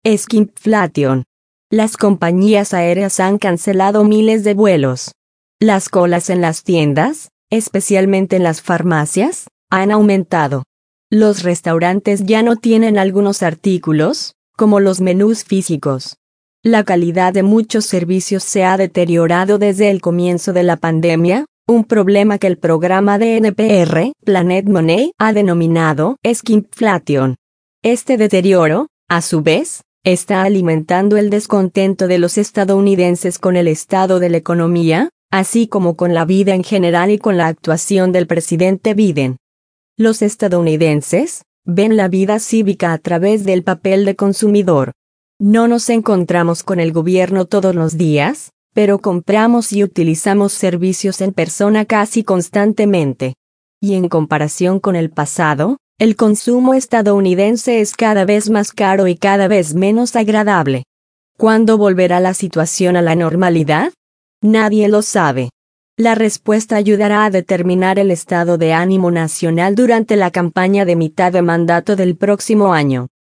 Skimpflation. Las compañías aéreas han cancelado miles de vuelos. Las colas en las tiendas, especialmente en las farmacias, han aumentado. Los restaurantes ya no tienen algunos artículos, como los menús físicos. La calidad de muchos servicios se ha deteriorado desde el comienzo de la pandemia, un problema que el programa de NPR, Planet Money, ha denominado Skimpflation. Este deterioro, a su vez, está alimentando el descontento de los estadounidenses con el estado de la economía, así como con la vida en general y con la actuación del presidente Biden. Los estadounidenses ven la vida cívica a través del papel de consumidor. No nos encontramos con el gobierno todos los días, pero compramos y utilizamos servicios en persona casi constantemente. Y en comparación con el pasado, el consumo estadounidense es cada vez más caro y cada vez menos agradable. ¿Cuándo volverá la situación a la normalidad? Nadie lo sabe. La respuesta ayudará a determinar el estado de ánimo nacional durante la campaña de mitad de mandato del próximo año.